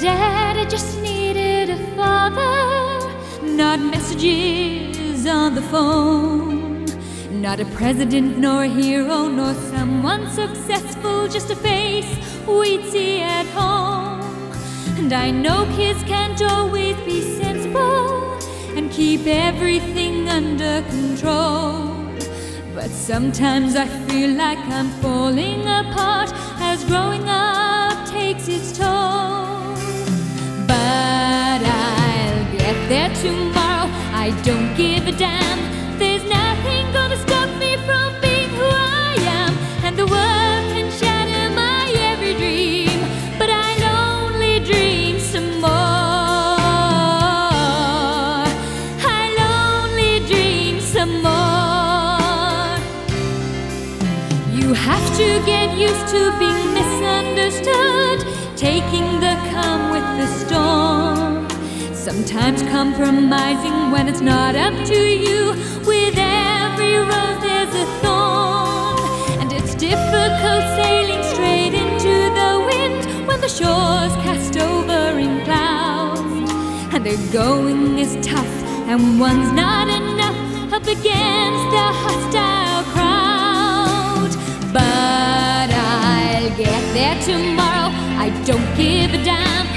Dad, I just needed a father, not messages on the phone. Not a president, nor a hero, nor someone successful, just a face we'd see at home. And I know kids can't always be sensible and keep everything under control, but sometimes I feel like I'm falling apart as growing up takes its toll. But I'll get there tomorrow, I don't give a damn. There's nothing gonna stop me from being who I am. And the world can shatter my every dream, but I'll only dream some more. I'll only dream some more. You have to get used to being misunderstood, taking the calm with the storm, sometimes compromising when it's not up to you. With every rose there's a thorn, and it's difficult sailing straight into the wind when the shore's cast over in clouds, and the going is tough and one's not enough up against the hostile crowd. But I'll get there tomorrow, I don't give a damn.